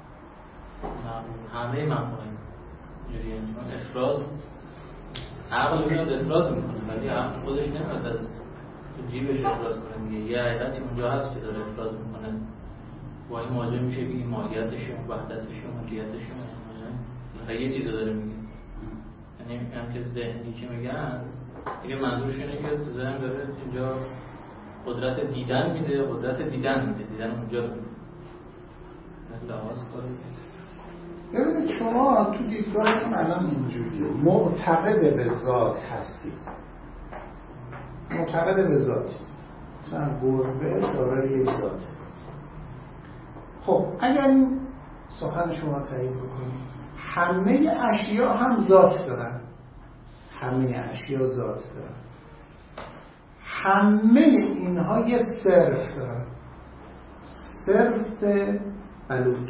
همه مفاهیم اینجوری هم چون افراز عقل میاد افراز میکنه ولی عقل خودش نمیاد از تو جیبش افراز کنه میگه یه حقیقتی اونجا هست که داره افراز میکنه با این مواجه میشه بگی ماهیتش و وحدتش و ملیتش و یه چیزو داره میگه. یعنی هم که ذهنی که میگن دیگه منظورش اینه که تو ذهن داره اینجا قدرت دیدن میده قدرت دیدن میده دیدن اونجا رو لحاظ کنه. ببینید شما تو دیدگاهتون الان اینجوریه معتقد به ذات هستید معتقد به ذات مثلا گربه دارای یک ذات. خب اگر این سخن شما تایید بکنید همه اشیا هم ذات دارن همه اشیا ذات دارن همه اینها یه صرف دارن صرف بلوط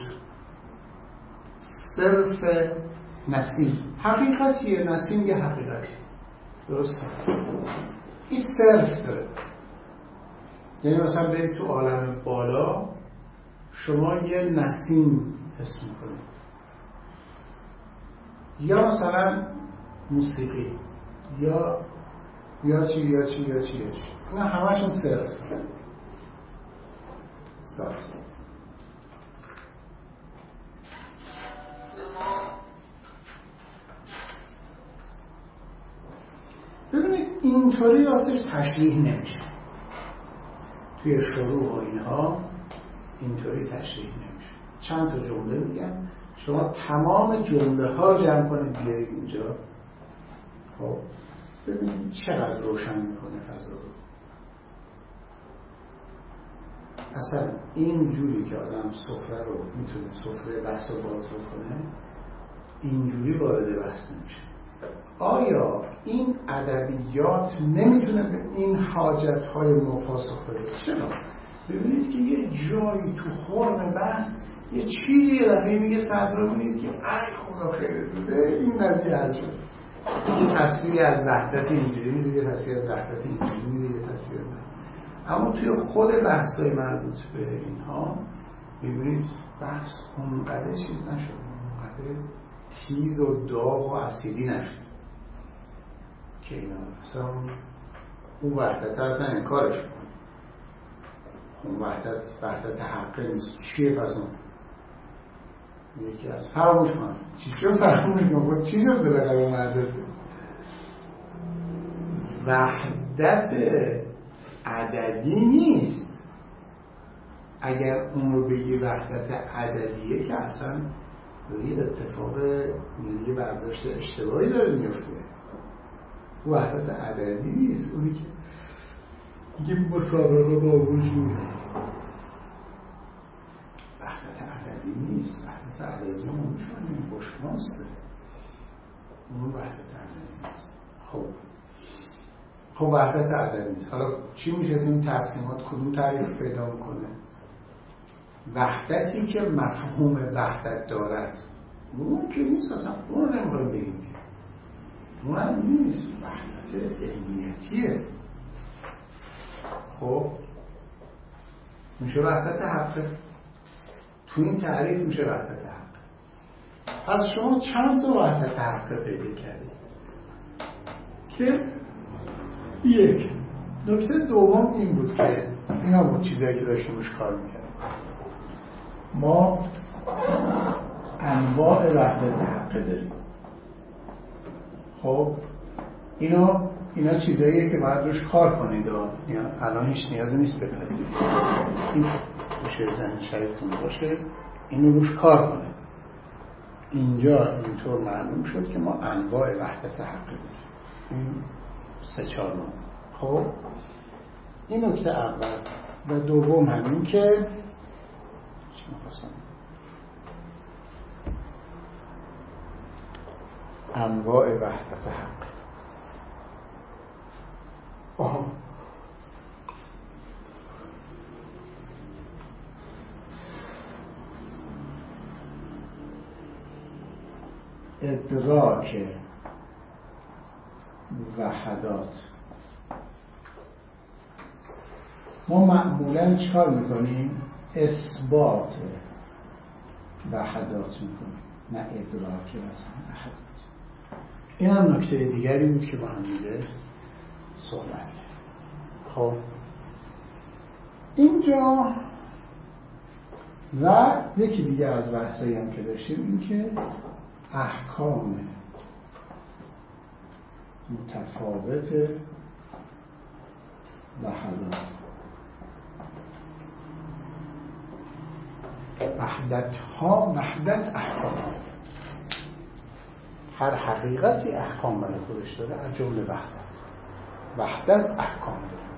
صرف نسیم حقیقتیه نسیم یه حقیقتی درسته این صرف داره. یعنی مثلا برید تو عالم بالا شما یه نسیم حس میکنید یا مثلا موسیقی یا یا چی یا چی یا چی یا چی اینا همشون صرف ذات. ببینید اینطوری راستش تشریح نمیشه توی شروع و اینها اینطوری تشریح نمیشه. چند تا جمله میگم شما تمام جمله ها رو جمع کنید بیارید اینجا خب ببینید چقدر روشن میکنه فضا رو. اصلا این جوری که آدم سفره رو میتونه سفره بحث رو باز بکنه اینجوری وارد بحث نمیشه. آیا این ادبیات نمیتونه به این حاجت های ما پاسخ بده؟ چرا؟ ببینید که یه جایی تو خرم بحث یه چیزی یه دفعه میگه صدر رو بینید که ای خدا خیلی دوده این نزدی حل شد. یه تصویری از وحدت اینجوری میده یه تصویر از وحدت اینجوری میده یه تصویر من. اما توی خود بحث های مربوط به اینها میبینید بحث اونقدر چیز نشد اونقدر تیز و داغ و اسیدی نشد که اینا اصلا اون وحدت اصلا انکارش کنه. اون وحدت وحدت حقه نیست. چیه پس اون؟ یکی از فراموش کنم چی شد فراموش کنم چی شد به رقم وحدت وحدت عددی نیست. اگر اون رو بگی وحدت عددیه که اصلا یه اتفاق یه برداشت اشتباهی داره میفته. وحدت عددی نیست، اونی که دیگه مسابقه با وجود وحدت عددی نیست. وحدت عددی اون میشونیم خوشماسته، اون وحدت عددی نیست. خب خب وحدت عددی نیست. حالا چی میشه تو این تقسیمات کدوم تعریف پیدا میکنه؟ وحدتی که مفهوم وحدت دارد، اون که نیست اصلا، اون رو نمیخوایم بگیم، اون هم نیست، وحدت علمیتیه. خب میشه وحدت حقه، تو این تعریف میشه وحدت حق. پس شما چند تا وحدت حقه پیدا کردید که یک نکته دوم این بود که اینا بود چیزایی که داشتیم روش کار میکردیم. ما انواع وحدت حقه داریم. خب اینا اینا چیزاییه که باید روش کار کنید. الان هیچ نیازی نیست بپذیرید این میشه زمین شریفتون باشه، اینو روش کار کنید. اینجا اینطور معلوم شد که ما انواع وحدت حقه داریم، این سه چهار نوع. خب این نکته اول. و دوم همین که چی می‌خواستم انواع وحدت حق. آها ادراک وحدات. ما معمولاً چکار میکنیم؟ اثبات وحدات میکنیم، نه ادراک وحدات. این هم نکته دیگری بود که با هم دیگه صحبت کردیم. خب اینجا و یکی دیگه از بحثایی هم که داشتیم این که احکام متفاوت وحدات، وحدت ها، وحدت احکام، هر حقیقتی احکام برای خودش داره، از جمله وحدت. وحدت احکام داره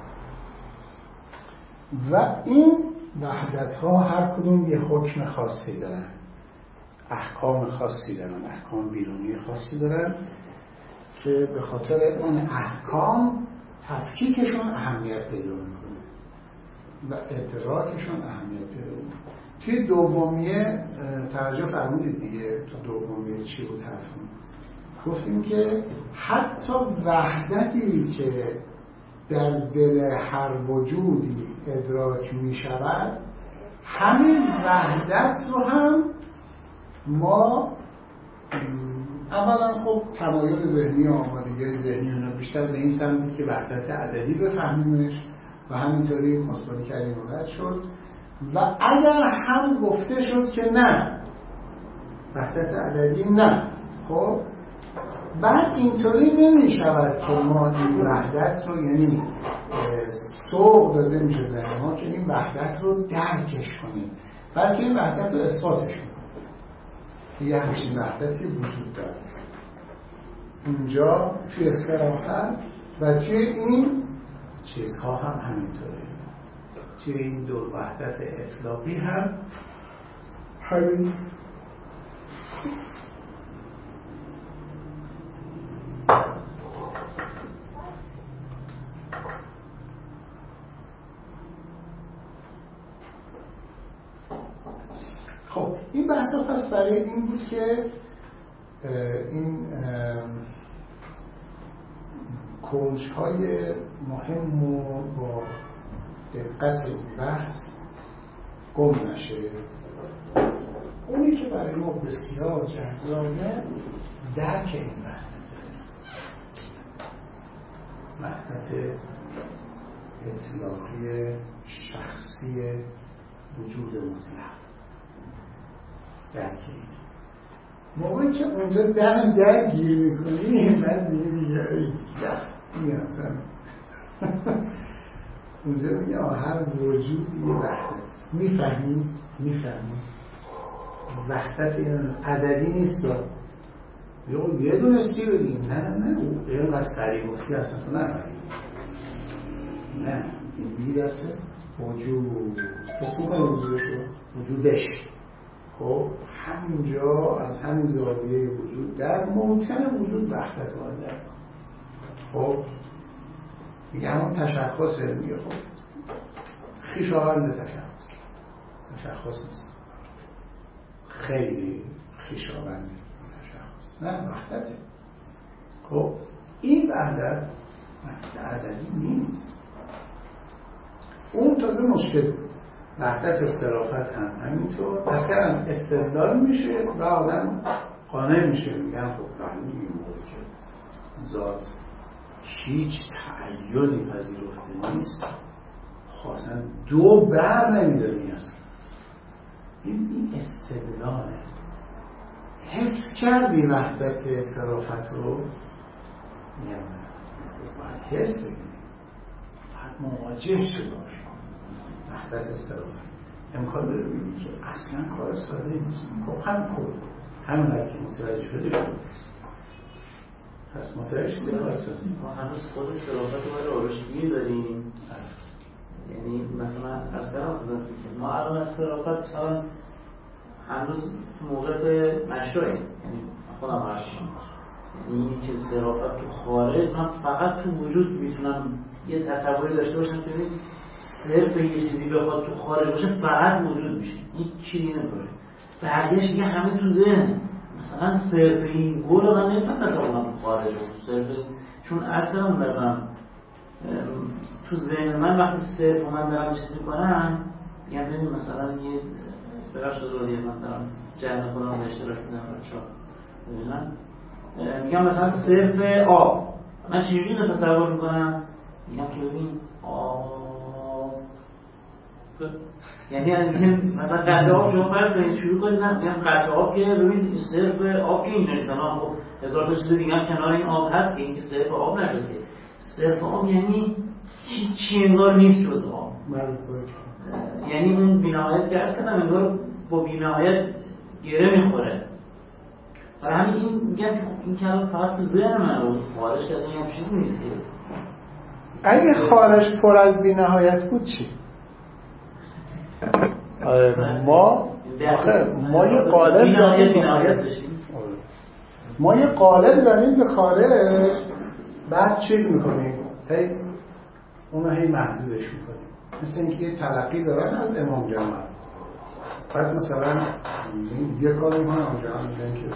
و این وحدت ها هر کدوم یه حکم خاصی دارن، احکام خاصی دارن، احکام بیرونی خاصی دارن که به خاطر اون احکام تفکیکشون اهمیت پیدا میکنه و ادراکشون اهمیت پیدا میکنه. توی دومیه توجه فرمودید دیگه، تو دومیه چی بود حرفمون؟ گفتیم که حتی وحدتی که در دل هر وجودی ادراک می شود، همین وحدت رو هم ما اولا خب تمایل ذهنی و آمادگی ذهنی اونو بیشتر به این سمتی که وحدت عددی بفهمیمش و همینطوری مثبت کردیم و شد. و اگر هم گفته شد که نه وحدت عددی نه، خب بعد اینطوری نمی شود که ما این وحدت رو، یعنی سوق داده میشه ذهن ما که این وحدت رو درکش کنیم، بلکه این وحدت رو اثباتش کنیم که یه همچین وحدتی وجود داره اونجا توی صراحت و توی این چیزها هم همینطوره. توی این دو وحدت اطلاقی هم همین. خب این بحث پس برای این بود که این کنج‌های مهم و با دقت این بحث گم نشه. اونی که برای ما بسیار جذابه درک این وحدته، وحدت اطلاقی شخصی وجود مطلق. درک این موقعی که اونجا دم در گیر میکنی بعد دیگه دیگه این اصلا اونجا میگه هر وجود یه وحدت. میفهمی؟ میفهمی وحدت این عددی نیست. یا یه دونستی بگیم نه نه نه اینقدر سریع گفتی اصلا تو نبری. نه این بی دسته وجود حس میکنی وجودش رو؟ وجودش. خب همینجا از همین زاویه وجود در موطن وجود وحدت واحده. خب میگه همون تشخصه. میگه خب خویشاوند تشخص تشخص نیست، خیلی خویشاوند تشخص، نه وحدته. خب این وحدت وحدت عددی نیست. اون تازه مشکل وحدت و صرافت هم همینطور اصلا استدلال میشه و آدم قانع میشه. میگن خب برمی این موقع که ذات هیچ تعیینی پذیرفته نیست، خواستن دو بر نمیداری اصلا. این استدلاله. حس کردی وحدت صرافت رو؟ میگم باید حس بگیم، باید مواجه شده باشه. وحدت صرافت امکان داره بگیم که اصلا کار ساده نیست. خب هم خوب همینقدر که متوجه شده شده پس متوجه شده کار ساده. ما هنوز خود صرافت رو باید آرشگیر داریم. یعنی مثلا از طرف که ما الان از صرافت مثلا هنوز موقف مشروعه، یعنی خودم مشروع، یعنی که صرافت تو خارج من فقط تو وجود میتونم یه تصوری داشته باشم که ببین صرف یه چیزی بخواد تو خارج باشه فقط وجود میشه، هیچ چیزی نمیشه. بقیه‌اش دیگه همه تو ذهن. مثلا صرف این گل رو من نمیتونم تصور کنم تو خارج باشه، صرف چون اصلا اون دارم تو ذهن من وقتی صرف من دارم چیز میکنم میگم ببین مثلا یه بخش رو دیگه من دارم جمع خودم رو اشتراک میدم بچه‌ها ببینن میگم مثلا صرف آب من چجوری اینو تصور میکنم؟ میگم که ببین آب یعنی از این مثلا قطعه آب شما فرض کنید شروع کنید میگم قطعه آب که ببین صرف آب که اینجا نیست، خب هزار تا چیز دیگه هم کنار این آب هست که این که صرف آب نشده. صرف آب یعنی هیچی انگار نیست جز آب. یعنی اون بی‌نهایت درس کردم انگار با بی‌نهایت گره میخوره. برای همین این میگم که خب این کلام فقط تو ذهن من رو خارج که اصلا یه چیزی نیست که اگه خارج پر از بی‌نهایت بود چی؟ آره ما ما یه قالب داریم ما یه قالب داریم به خارج بعد چیز میکنیم هی اونو هی محدودش میکنیم. مثل اینکه یه تلقی دارن از امام جمعه بعد مثلا یه کار میکنه امام جمعه میگن که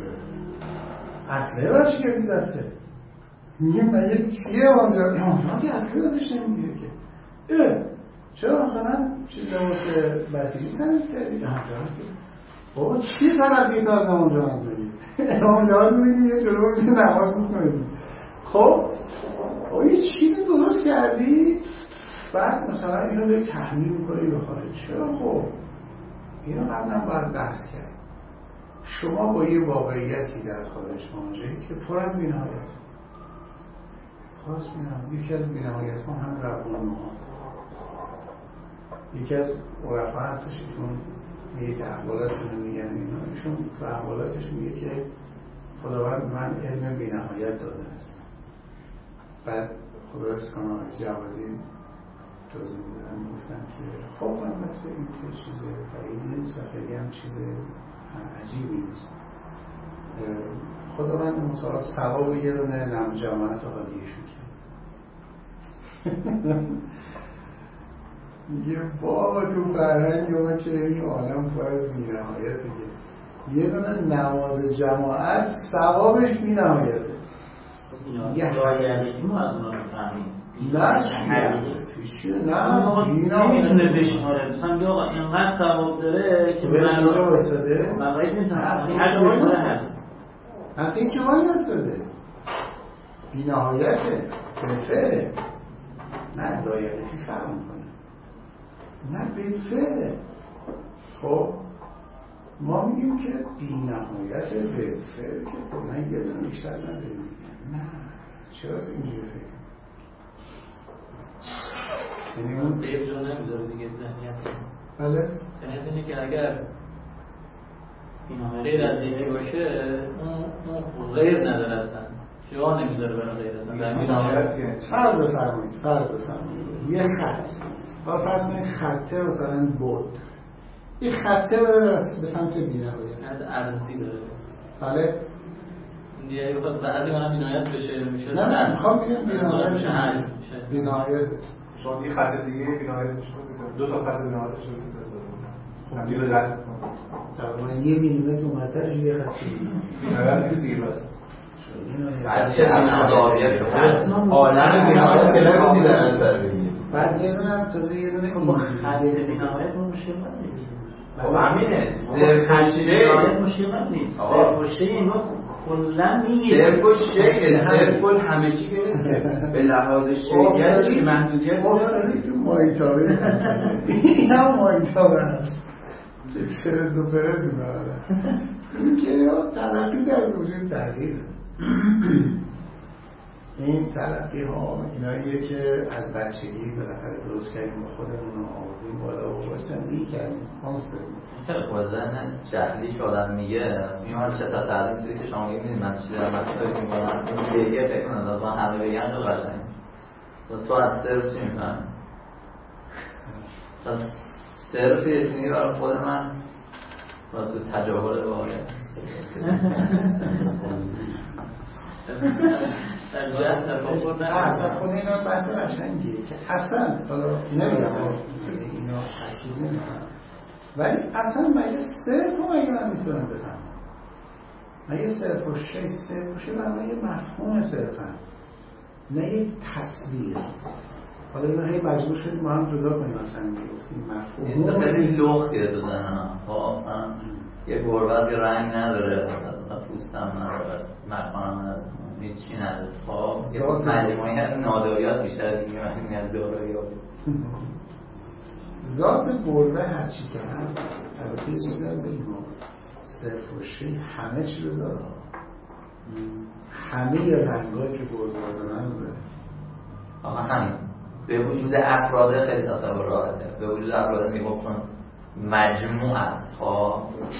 اصله برای چی گردی دسته میگیم من یه چیه امام جمعه امام جمعه که اصله ازش نمیگیره که اه چرا مثلا چیز نموزه بسیلیست نمیز کردی امام جمعه بابا چی تلقی تا از امام جمعه بگید امام جمعه میگیم یه جلو میشه نماز میکنیم. خب یه چیزی درست کردی بعد مثلا اینو داری تحمیل میکنی به خارج. چرا؟ خب اینو قبلا باید بحث کرد. شما با یه واقعیتی در خارج مواجهید که پر از بی‌نهایت پر از بی‌نهایت. یکی از بی‌نهایت ها هم ربون ما یکی از عرفا هستش ایشون میگه که احوالاتشون میگن اینا ایشون تو احوالاتش میگه که خداوند من علم بی‌نهایت داده است. بعد خدا رسکنه آقای جوادی توضیح میدن گفتن که خب البته این که چیز بعیدی نیست و خیلی هم چیز عجیبی نیست. خداوند مثلا ثواب یه دونه نم جماعت حالیشون کرد. میگه بابا تو فرهنگ ما که این عالم پر از بی‌نهایته که یه دونه نماز جماعت ثوابش بی‌نهایته. یه حقیقتی ما از اونها بفهمیم نه نه نمیتونه بشماره مثلا بگه آقا اینقدر ثواب داره که بهش اینجا واسده من باید میتونم اصلا هر بشماره هست اصلا این که مایی نستده بی‌نهایته بالفعله نه لایقتی فرق میکنه نه بالفعله. خب ما میگیم که بی‌نهایت بالفعل که من یه دونه بیشتر نداریم. نه چرا اینجوری فکر یعنی اون به یک جا نمیذاره دیگه ذهنیت. بله ذهنیت اینه که اگر غیر از یکی باشه اون اون غیر نداره اصلا جا نمیذاره برای غیر از من فرض بفرمایید فرض بفرمایید یه خط با فرض کنید خطه مثلا بود این خطه بره به سمت بی‌نهایت حد ارزی داره. بله دیگه بخواد بعضی منم بی‌نهایت بشه میشه. نه نه میخوام بگم بی‌نهایت بشه حل بشه بی‌نهایت بشه شما یه خط دیگه بی‌نهایت بشه دو تا خط بی‌نهایت بشه که تساوی کنه دیگه رد تقریبا یه میلیمتر اونورترش یه خط بی‌نهایت نیست دیگه بس عالم بی‌نهایت که نمی‌دونی در نظر بگیری بعد یه دونه هم تازه یه دونه خب خط بی‌نهایت مشکل نداره. خب همینه زرپوشه مشکل نیست. زرپوشه اینا کلا میگیره زرپوشه زرپول همه چی که نیست به لحاظ شیعیت محدودیت افتادی تو مایتابه این هم مایتابه هست یک شرط و پرد میباره این که تلقی در وجود تغییر این تلقی ها ایناییه که از بچگی بالاخره درست کردیم با خودمون و آوردیم بالا و باید زندگی کردیم خانست داریم خیلی با ذهن جهلی که آدم میگه میگه چه تا از این چیزی که شما میگید من چیزی رو مطلبی میکنم دیگه فکر کنم از من همه بگن تو قشنگ تو از صرف چی میفهم مثلا صرف یه چیزی برای خود من را تو تجاهل باید اصلا خود اینا بحث قشنگیه که اصلا حالا نمیگم اینا تشکیل نمیکنم ولی اصلا مگه صرف رو مگه من میتونم بفهمم مگه صرف و شش صرف و شش برای یه مفهوم صرفا نه یک تصویر حالا اینا هی مجبور شدیم ما هم جدا کنیم مثلا میگفتیم مفهوم خیلی لختیه تو ذهنم مثلا یه گربه یه رنگ نداره مثلا پوستم نداره مکانم نداره هیچی نداره خب یه مجموعی از ناداریات بیشتر از دیگه وقتی میاد داراییات ذات گربه هر چی که هست البته یه چیزی دارم بگیم صرف و شی همه چی رو داره همه رنگایی که گربه دارن رو داره آها همین به وجود افراد خیلی تصور راحته به وجود افراد میگفتن مجموع است خب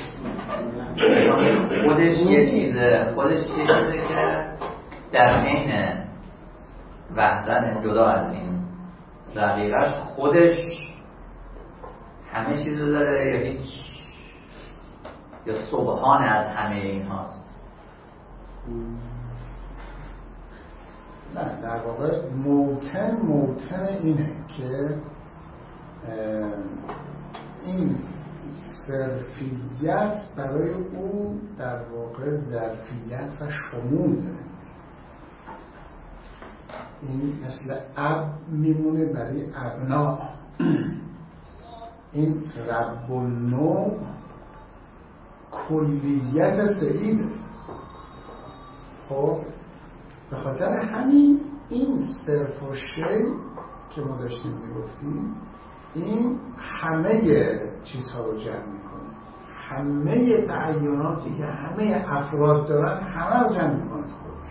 خودش یه چیزه خودش یه چیزه که در حین وحدت جدا از این رقیقش خودش همه چیز رو داره یا هیچ یا سبحان از همه این هاست نه در واقع موتن موتن اینه که این ظرفیت برای او در واقع ظرفیت و شمول داره این مثل اب میمونه برای ابنا این رب النوع کلیت سعیده خب به خاطر همین این صرف و شی که ما داشتیم میگفتیم این همه چیزها رو جمع میکنه همه تعیناتی که همه افراد دارن همه رو جمع میکنه تو خودش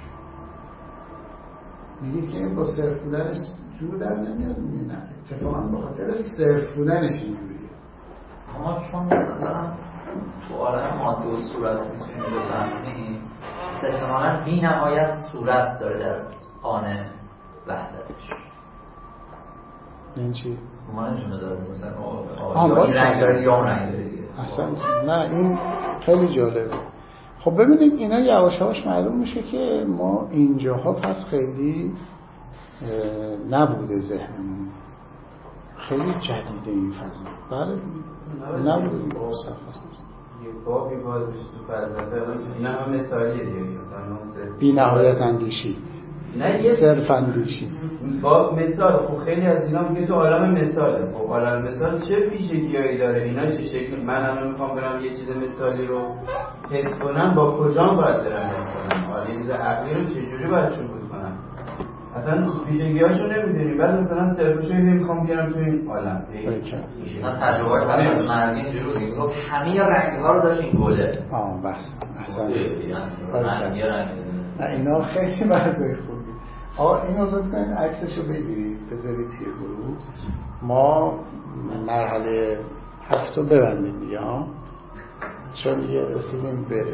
میگید که این با صرف بودنش جور در نمیاد نه اتفاقا به خاطر صرف بودنش اینجوریه اما چون مثلا تو عالم ماده و صورت میتونیم بفهمیم احتمالاً بی نهایت صورت داره در آن وحدتش این چی؟ ما نمیشه داره مثلا این رنگ داره یا اون رنگ داره اصلا نه این خیلی جالبه خب ببینید اینا یواش یواش معلوم میشه که ما اینجاها پس خیلی نبوده ذهنمون خیلی جدیده این فضا بله نبوده یه بابی باز بشه تو فلسفه اینا هم مثالیه دیگه مثلا بی نهایت اندیشی نه یه صرف اندیشی با مثال خب خیلی از اینا میگه تو عالم مثاله خب عالم مثال چه ویژگی‌هایی داره اینا چه شکل من الان میخوام برم یه چیز مثالی رو حس کنم با کجا باید برم حس کنم حالا یه چیز عقلی رو چجوری باید شهود کنم اصلا ویژگی‌هاشو نمیدونی بعد مثلا صرفشو میخوام بیارم تو این عالم مثلا تجربه بعد از مرگ اینجوری بود میگفت همه رنگ‌ها رو داشت این گله آه بس احسن رنگ رنگ نه اینا خیلی وضعی خوبی آقا اینو لطفاً عکسشو بگیرید بذارید توی گروه ما مرحله هفتو ببندیم دیگه ها چون دیگه رسیدیم به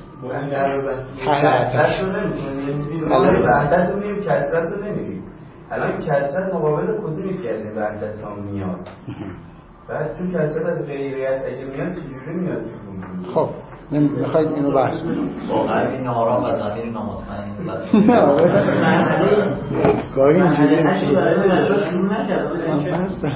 کثرت رو نمی‌تونیم ما وحدت رو می‌ریم کثرت رو نمی‌ریم. الان کثرت مقابل کدومی که از این وحدت ها میاد؟ بعد چون کثرت از غیریت اگه میاد چجوری میاد؟ خب میخواید اینو بحث کنیم واقعا این نارام و ضمیر نامطمئن بس گاهی اینجوری هشت برای نشا شروع نکردم هستم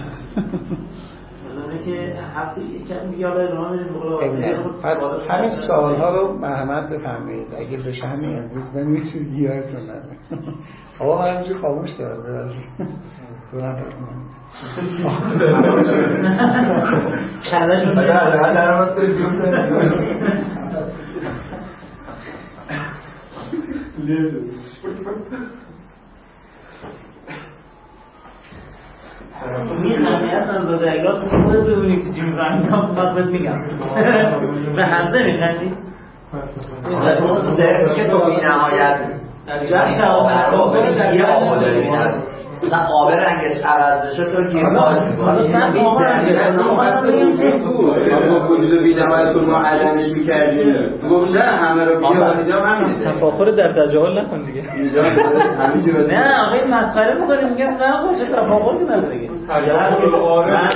که هفته یکم دیگه حالا ادامه میدیم بقول همین سوال‌ها رو مرحمت بفرمایید اگه بشه همین امروز نمی‌تونید یادتون نره آقا من همینجوری خاموش دارم دو نفر کلشون در در آمد کنید بیرون میخوانی اصلا داده اگلاس خودت ببینی چی میخوانی میگم باید میگم به همزه میخوانی اون درک که تو بی نهایت یه آقا داری بینن مثلا آب رنگش عوض بشه تو گیرماز میکنی با وجود بی نهایت کن ما عدمش میکردیم گفت نه همه رو بیا اینجا همینه تفاخر در تجاهل نکن دیگه نه آقا این مسخره میکنیم میگم نه باشه تفاخر که نداره